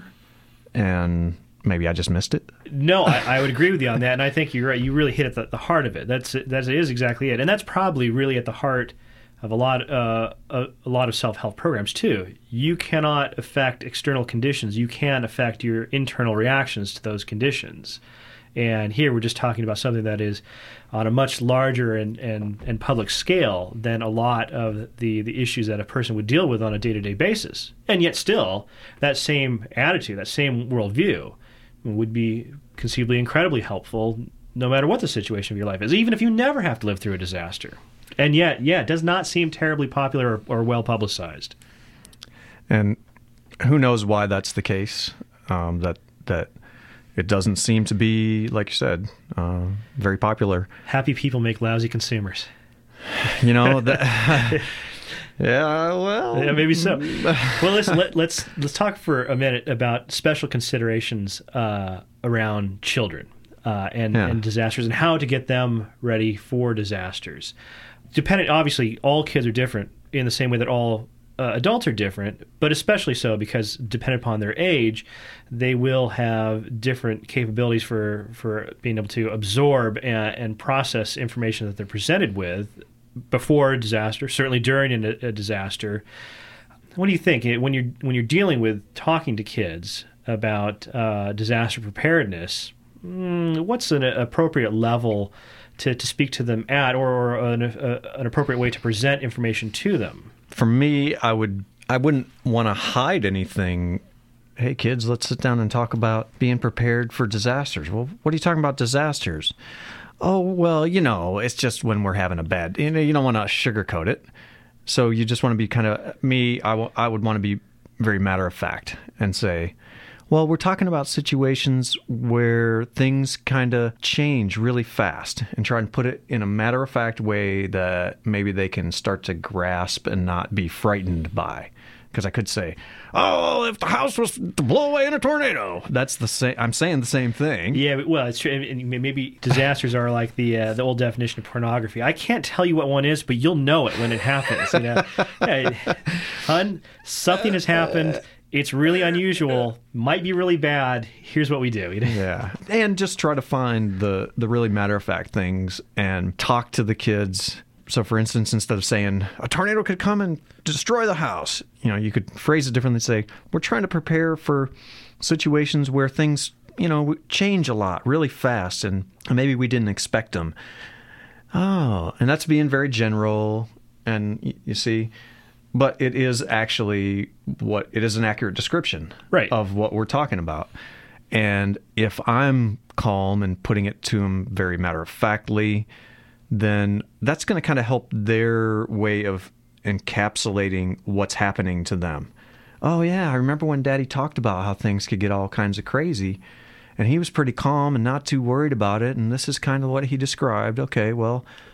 and maybe I just missed it. No, I, I would agree with you on that, and I think you're right. You really hit at the, the heart of it. That's that is exactly it, and that's probably really at the heart of a lot uh, a, a lot of self-help programs too. You cannot affect external conditions. You can affect your internal reactions to those conditions. And here we're just talking about something that is on a much larger and, and, and public scale than a lot of the, the issues that a person would deal with on a day-to-day basis. And yet still, that same attitude, that same worldview would be conceivably incredibly helpful no matter what the situation of your life is, even if you never have to live through a disaster. And yet, yeah, it does not seem terribly popular or, or well-publicized. And who knows why that's the case, um, that that... It doesn't seem to be, like you said, uh, very popular. Happy people make lousy consumers. You know, that, yeah, well, yeah, maybe so. Well, listen, let, let's let's talk for a minute about special considerations uh, around children uh, and, yeah. and disasters, and how to get them ready for disasters. Depending, obviously, all kids are different in the same way that all Uh, adults are different, but especially so because dependent upon their age, they will have different capabilities for, for being able to absorb and, and process information that they're presented with before a disaster, certainly during a, a disaster. What do you think when you're when you're dealing with talking to kids about uh, disaster preparedness? Mm, what's an appropriate level to, to speak to them at, or, or an, a, an appropriate way to present information to them? For me, I would I wouldn't want to hide anything. Hey, kids, let's sit down and talk about being prepared for disasters. Well, what are you talking about, disasters? Oh, well, you know, it's just when we're having a bad, you know, you don't want to sugarcoat it. So you just want to be kind of, me, I, w- I would want to be very matter of fact and say, well, we're talking about situations where things kind of change really fast, and try and put it in a matter-of-fact way that maybe they can start to grasp and not be frightened by. Because I could say, oh, if the house was to blow away in a tornado. That's the same. I'm saying the same thing. Yeah, well, it's true. Maybe disasters are like the uh, the old definition of pornography. I can't tell you what one is, but you'll know it when it happens. You know, hey, hun, something has happened. It's really unusual, might be really bad. Here's what we do. Yeah. And just try to find the, the really matter-of-fact things and talk to the kids. So, for instance, instead of saying, a tornado could come and destroy the house, you know, you could phrase it differently and say, we're trying to prepare for situations where things, you know, change a lot really fast, and maybe we didn't expect them. Oh, and that's being very general, and you see... But it is actually what it is an accurate description right. of what we're talking about. And if I'm calm and putting it to them very matter-of-factly, then that's going to kind of help their way of encapsulating what's happening to them. Oh, yeah, I remember when Daddy talked about how things could get all kinds of crazy, and he was pretty calm and not too worried about it, and this is kind of what he described. Okay, well...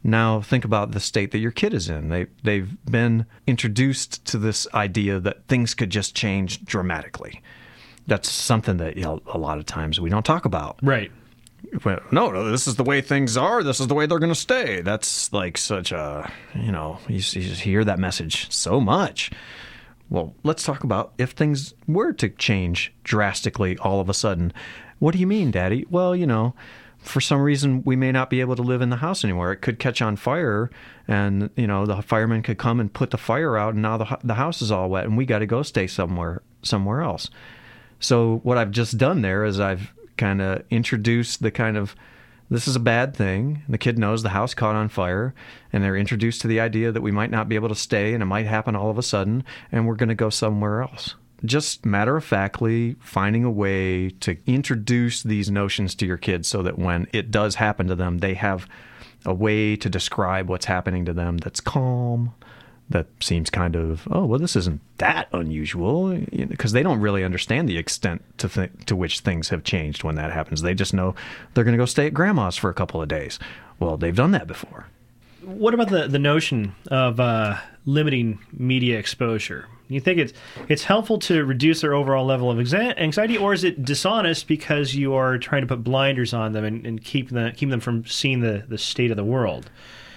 Now think about the state that your kid is in. They, they've been introduced to this idea that things could just change dramatically. That's something that, you know, a lot of times we don't talk about. Right. Well, no, no, this is the way things are. This is the way they're going to stay. That's like such a, you know, you, you just hear that message so much. Well, let's talk about if things were to change drastically all of a sudden. What do you mean, Daddy? Well, you know, for some reason we may not be able to live in the house anymore. It could catch on fire, and, you know, the firemen could come and put the fire out, and now the the house is all wet, and we got to go stay somewhere somewhere else. So what I've just done there is I've kind of introduced the kind of, this is a bad thing. The kid knows the house caught on fire, and they're introduced to the idea that we might not be able to stay, and it might happen all of a sudden, and we're going to go somewhere else. Just matter-of-factly finding a way to introduce these notions to your kids so that when it does happen to them, they have a way to describe what's happening to them that's calm, that seems kind of, oh, well, this isn't that unusual, because they don't really understand the extent to th- to which things have changed when that happens. They just know they're going to go stay at grandma's for a couple of days. Well, they've done that before. What about the, the notion of uh, limiting media exposure? You think it's it's helpful to reduce their overall level of anxiety, or is it dishonest because you are trying to put blinders on them and, and keep them keep them from seeing the, the state of the world?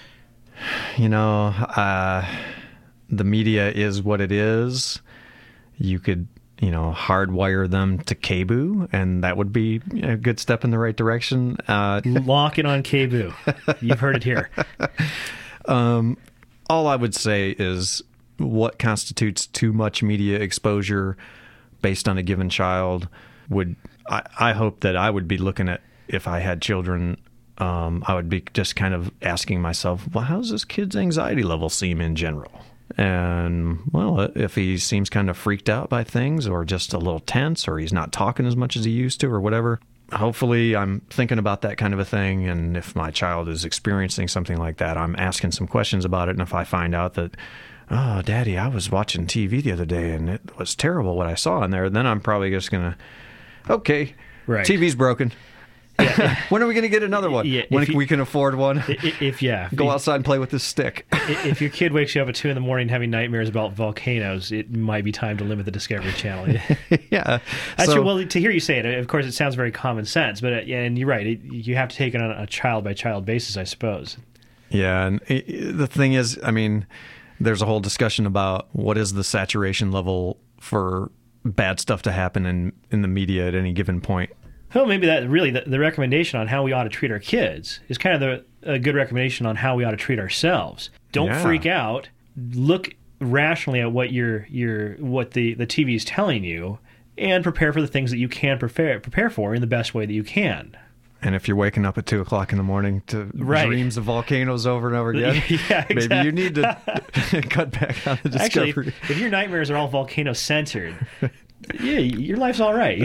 You know, uh, the media is what it is. You could, you know, hardwire them to K B U, and that would be a good step in the right direction. Uh, Lock it on K B U. You've heard it here. Um, all I would say is what constitutes too much media exposure based on a given child would, I, I hope that I would be looking at, if I had children, um, I would be just kind of asking myself, well, how's this kid's anxiety level seem in general? And, well, if he seems kind of freaked out by things, or just a little tense, or he's not talking as much as he used to, or whatever, hopefully I'm thinking about that kind of a thing. And if my child is experiencing something like that, I'm asking some questions about it. And if I find out that, oh, Daddy, I was watching T V the other day and it was terrible what I saw in there, then I'm probably just going to, okay, right. T V's broken. Yeah. When are we going to get another one? Yeah, when you, we can afford one? If, if yeah, go if, outside and play with this stick. If your kid wakes you up at two in the morning having nightmares about volcanoes, it might be time to limit the Discovery Channel. Yeah, that's so, true. Well, to hear you say it, of course, it sounds very common sense, but uh, yeah, and you're right. It, you have to take it on a child by child basis, I suppose. Yeah, and it, the thing is, I mean, there's a whole discussion about what is the saturation level for bad stuff to happen in in the media at any given point. Well, maybe that really the, the recommendation on how we ought to treat our kids is kind of the, a good recommendation on how we ought to treat ourselves. Don't yeah. freak out. Look rationally at what your your what the, the T V is telling you, and prepare for the things that you can prepare prepare for in the best way that you can. And if you're waking up at two o'clock in the morning to right. dreams of volcanoes over and over again, yeah, exactly. maybe you need to cut back on the Discovery. Actually, if, if your nightmares are all volcano centered, yeah, your life's all right.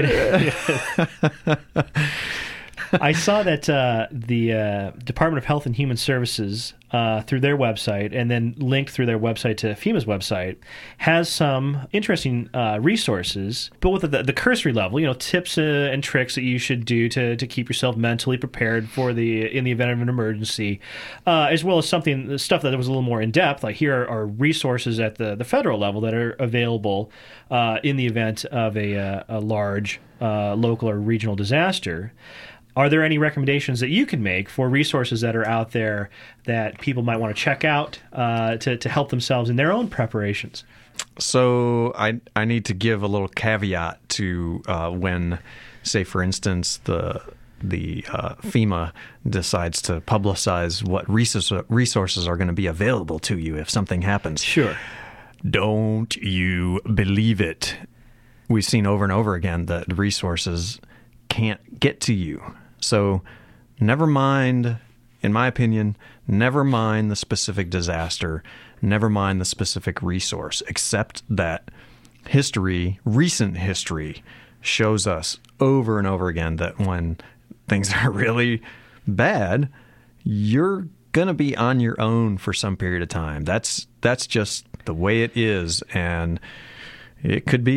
I saw that uh, the uh, Department of Health and Human Services, uh, through their website, and then linked through their website to FEMA's website, has some interesting uh, resources, but with the, the cursory level, you know, tips uh, and tricks that you should do to, to keep yourself mentally prepared for the in the event of an emergency, uh, as well as something stuff that was a little more in depth. Like here are, are resources at the, the federal level that are available uh, in the event of a, uh, a large uh, local or regional disaster. Are there any recommendations that you can make for resources that are out there that people might want to check out uh, to, to help themselves in their own preparations? So I I need to give a little caveat to uh, when, say, for instance, the the uh, FEMA decides to publicize what resource, resources are going to be available to you if something happens. Sure. Don't you believe it? We've seen over and over again that resources can't get to you. So never mind, in my opinion, never mind the specific disaster, never mind the specific resource, except that history, recent history, shows us over and over again that when things are really bad, you're going to be on your own for some period of time. That's that's just the way it is, and it could be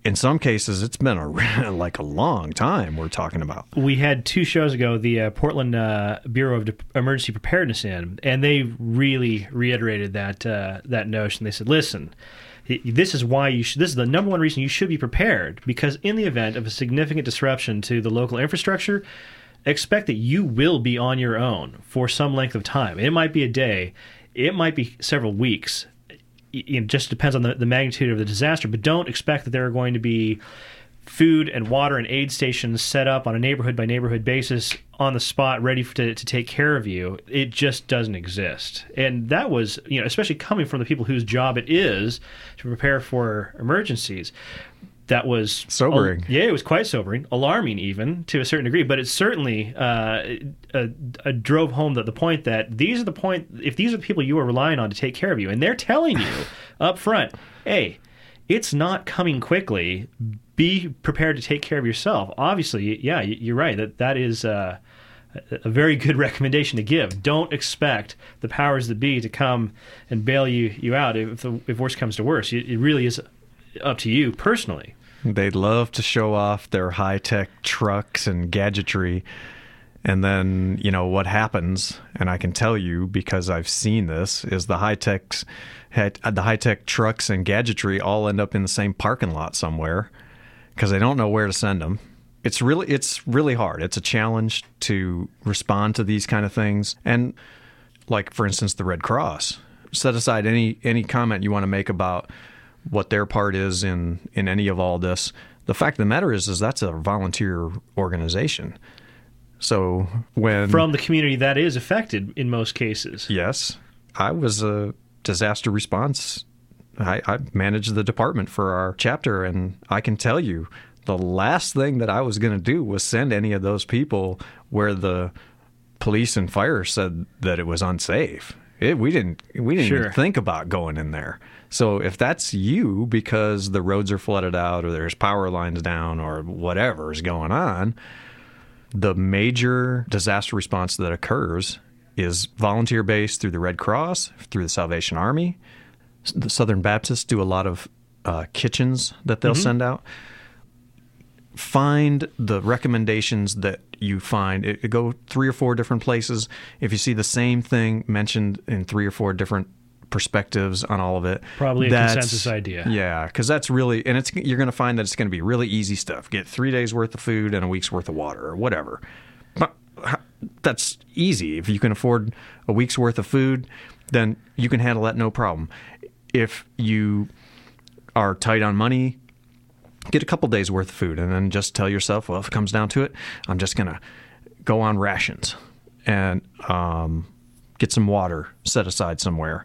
in some cases, it's been a like a long time we're talking about. We had two shows ago the uh, Portland uh, Bureau of De- Emergency Preparedness in, and they really reiterated that uh, that notion. They said, listen, this is why you should, this is the number one reason you should be prepared, because in the event of a significant disruption to the local infrastructure, expect that you will be on your own for some length of time. It might be a day, it might be several weeks. It just depends on the, the magnitude of the disaster, but don't expect that there are going to be food and water and aid stations set up on a neighborhood-by-neighborhood basis on the spot ready for, to, to take care of you. It just doesn't exist. And that was, you know, especially coming from the people whose job it is to prepare for emergencies, that was sobering. Yeah, it was quite sobering, alarming even to a certain degree. But it certainly uh, uh, uh, drove home the, the point that these are the point. If these are the people you are relying on to take care of you, and they're telling you up front, "Hey, it's not coming quickly. Be prepared to take care of yourself." Obviously, yeah, you're right. That that is uh, a very good recommendation to give. Don't expect the powers that be to come and bail you you out if the, if worse comes to worse. It, it really is up to you personally. They'd love to show off their high-tech trucks and gadgetry. And then, you know, what happens, and I can tell you because I've seen this, is the high-tech the high-tech trucks and gadgetry all end up in the same parking lot somewhere because they don't know where to send them. It's really it's really hard. It's a challenge to respond to these kind of things. And like, for instance, the Red Cross. Set aside any any comment you want to make about what their part is in, in any of all this. The fact of the matter is, is that's a volunteer organization. So when... From the community that is affected in most cases. Yes. I was a disaster response. I, I managed the department for our chapter, and I can tell you the last thing that I was going to do was send any of those people where the police and fire said that it was unsafe. It, we didn't we didn't Sure. even think about going in there. So if that's you because the roads are flooded out or there's power lines down or whatever is going on, the major disaster response that occurs is volunteer-based through the Red Cross, through the Salvation Army. The Southern Baptists do a lot of uh, kitchens that they'll mm-hmm. send out. Find the recommendations that you find. It, it go three or four different places. If you see the same thing mentioned in three or four different perspectives on all of it, probably a consensus idea. Yeah, because that's really, and it's you're going to find that it's going to be really easy stuff. Get three days worth of food and a week's worth of water or whatever. But that's easy. If you can afford a week's worth of food, then you can handle that no problem. If you are tight on money, get a couple days worth of food and then just tell yourself, well, if it comes down to it, I'm just going to go on rations and um, get some water set aside somewhere.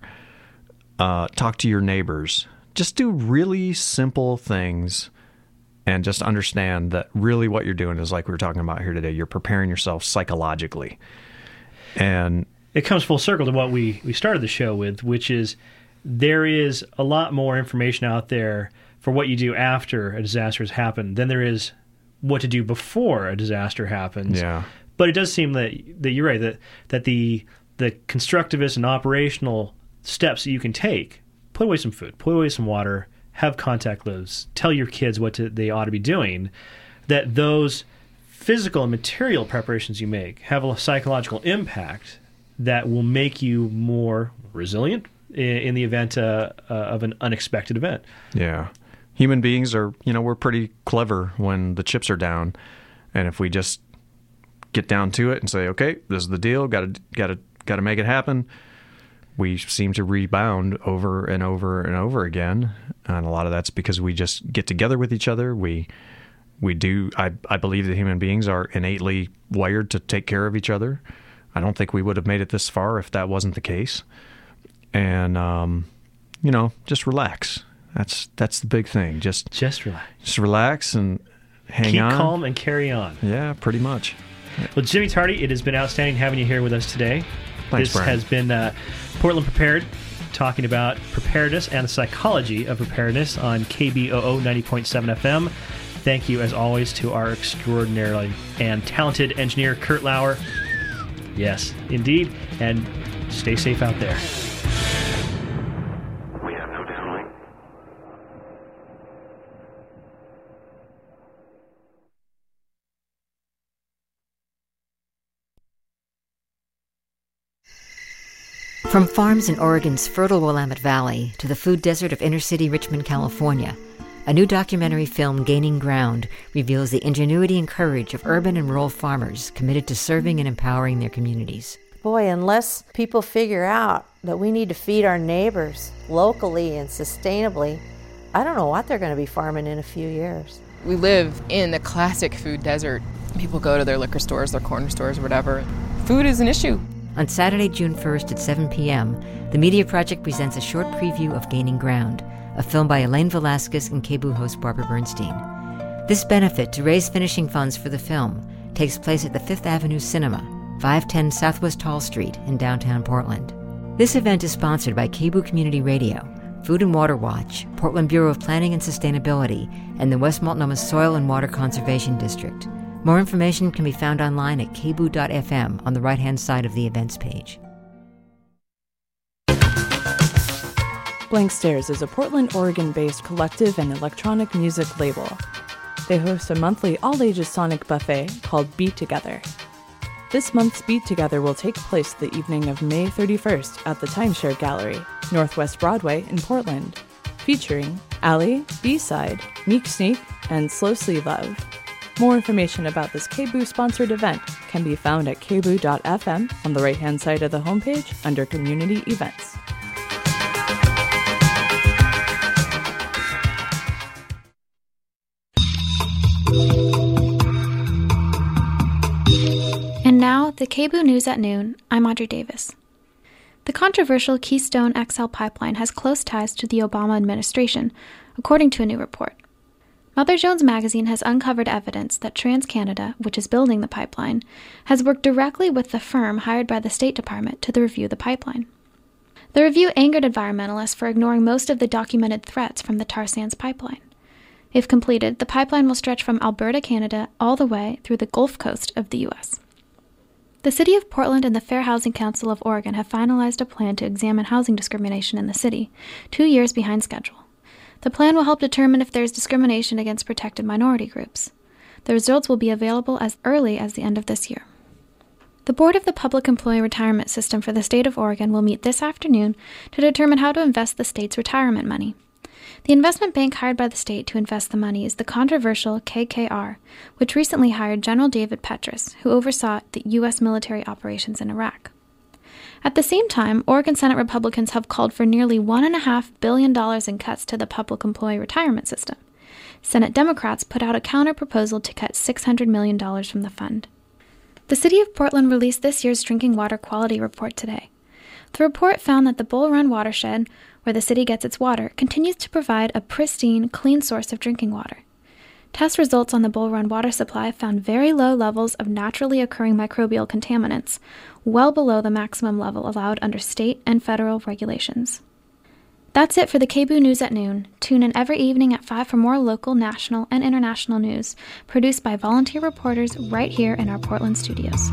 Uh, talk to your neighbors. Just do really simple things and just understand that really what you're doing is like we were talking about here today. You're preparing yourself psychologically. And it comes full circle to what we, we started the show with, which is there is a lot more information out there for what you do after a disaster has happened than there is what to do before a disaster happens. Yeah. But it does seem that that you're right, that that the the constructivist and operational steps that you can take, put away some food, put away some water, have contact lists, tell your kids what to, they ought to be doing, that those physical and material preparations you make have a psychological impact that will make you more resilient in, in the event uh, uh, of an unexpected event. Yeah. Human beings are, you know, we're pretty clever when the chips are down. And if we just get down to it and say, okay, this is the deal, got to got to got to make it happen, we seem to rebound over and over and over again. And a lot of that's because we just get together with each other. We we do I I believe that human beings are innately wired to take care of each other. I don't think we would have made it this far if that wasn't the case. And um, you know, just relax. That's that's the big thing. Just just relax. Just relax and hang Keep on. Keep calm and carry on. Yeah, pretty much. Well, Jimmy Tardy, it has been outstanding having you here with us today. Thanks, this Brian. has been uh, Portland Prepared, talking about preparedness and the psychology of preparedness on K B O O ninety point seven F M. Thank you, as always, to our extraordinarily and talented engineer, Kurt Lauer. Yes, indeed. And stay safe out there. From farms in Oregon's fertile Willamette Valley to the food desert of inner-city Richmond, California, a new documentary film, Gaining Ground, reveals the ingenuity and courage of urban and rural farmers committed to serving and empowering their communities. Boy, unless people figure out that we need to feed our neighbors locally and sustainably, I don't know what they're going to be farming in a few years. We live in a classic food desert. People go to their liquor stores, their corner stores, whatever. Food is an issue. On Saturday, June first at seven p.m., the Media Project presents a short preview of Gaining Ground, a film by Elaine Velasquez and K B O O host Barbara Bernstein. This benefit to raise finishing funds for the film takes place at the Fifth Avenue Cinema, five ten Southwest Hall Street in downtown Portland. This event is sponsored by K B O O Community Radio, Food and Water Watch, Portland Bureau of Planning and Sustainability, and the West Multnomah Soil and Water Conservation District. More information can be found online at k b o o dot f m on the right-hand side of the events page. Blank Stares is a Portland, Oregon-based collective and electronic music label. They host a monthly all-ages sonic buffet called Beat Together. This month's Beat Together will take place the evening of May thirty-first at the Timeshare Gallery, Northwest Broadway in Portland, featuring Allie, B-Side, Meek Sneak, and Slow Sleeve Love. More information about this K B O O-sponsored event can be found at k b o o dot f m on the right-hand side of the homepage under Community Events. And now, the K B O O News at Noon. I'm Audrey Davis. The controversial Keystone X L pipeline has close ties to the Obama administration, according to a new report. Mother Jones magazine has uncovered evidence that TransCanada, which is building the pipeline, has worked directly with the firm hired by the State Department to review the pipeline. The review angered environmentalists for ignoring most of the documented threats from the tar sands pipeline. If completed, the pipeline will stretch from Alberta, Canada, all the way through the Gulf Coast of the U S. The City of Portland and the Fair Housing Council of Oregon have finalized a plan to examine housing discrimination in the city, two years behind schedule. The plan will help determine if there is discrimination against protected minority groups. The results will be available as early as the end of this year. The Board of the Public Employee Retirement System for the state of Oregon will meet this afternoon to determine how to invest the state's retirement money. The investment bank hired by the state to invest the money is the controversial K K R, which recently hired General David Petraeus, who oversaw the U S military operations in Iraq. At the same time, Oregon Senate Republicans have called for nearly one point five billion dollars in cuts to the public employee retirement system. Senate Democrats put out a counter-proposal to cut six hundred million dollars from the fund. The City of Portland released this year's Drinking Water Quality Report today. The report found that the Bull Run watershed, where the city gets its water, continues to provide a pristine, clean source of drinking water. Test results on the Bull Run water supply found very low levels of naturally occurring microbial contaminants, well below the maximum level allowed under state and federal regulations. That's it for the K B O O News at Noon. Tune in every evening at five for more local, national, and international news, produced by volunteer reporters right here in our Portland studios.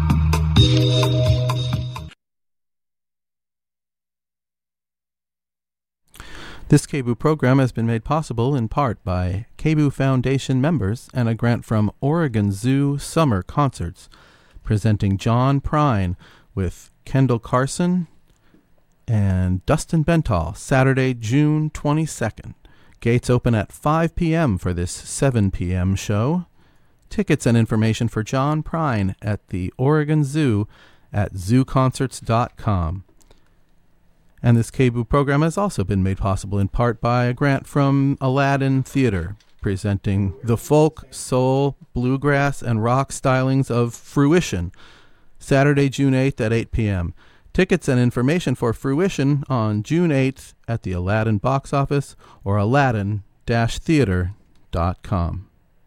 This K B O O program has been made possible in part by K B O O Foundation members and a grant from Oregon Zoo Summer Concerts, presenting John Prine with Kendall Carson and Dustin Bentall, Saturday, June twenty-second. Gates open at five p.m. for this seven p.m. show. Tickets and information for John Prine at the Oregon Zoo at zoo concerts dot com. And this K B O O program has also been made possible in part by a grant from Aladdin Theater, presenting the folk, soul, bluegrass, and rock stylings of Fruition, Saturday, June eighth at eight p.m. Tickets and information for Fruition on June eighth at the Aladdin box office or aladdin dash theater dot com.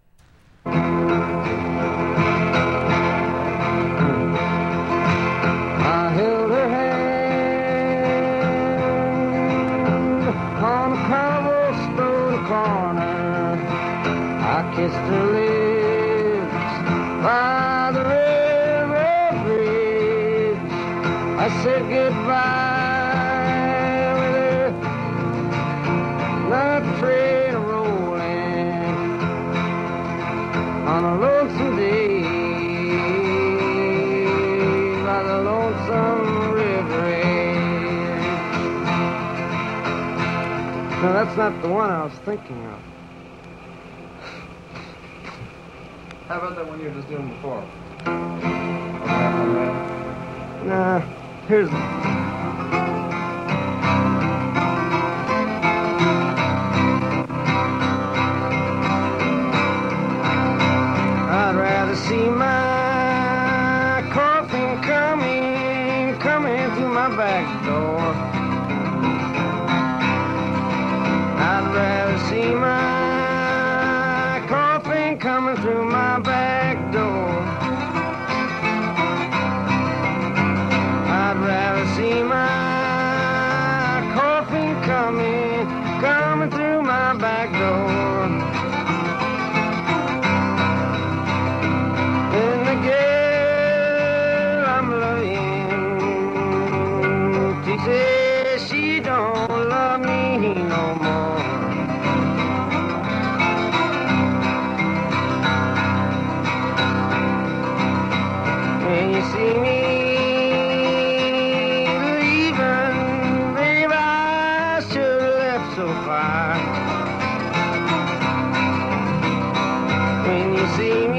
Kissed her lips by the railroad bridge. I said goodbye with her, not a train rolling on a lonesome day by the lonesome river edge. No, that's not the one I was thinking of. How about that one you were just doing before? Nah, here's the... I'd rather see my coffin coming, coming through my back door. I'd rather see my coffin coming through my back door. I'd rather see my coffin coming, coming through my back door. And the girl I'm loving, she says she don't love me no more. When you see me leaving, babe, I should have left so far. When you see me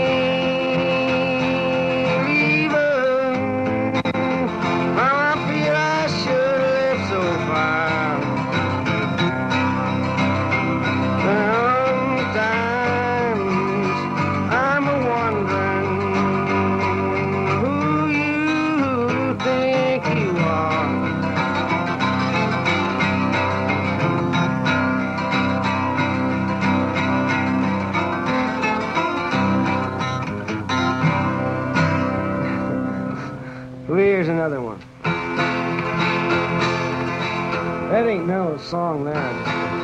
Here's another one. That ain't no song there.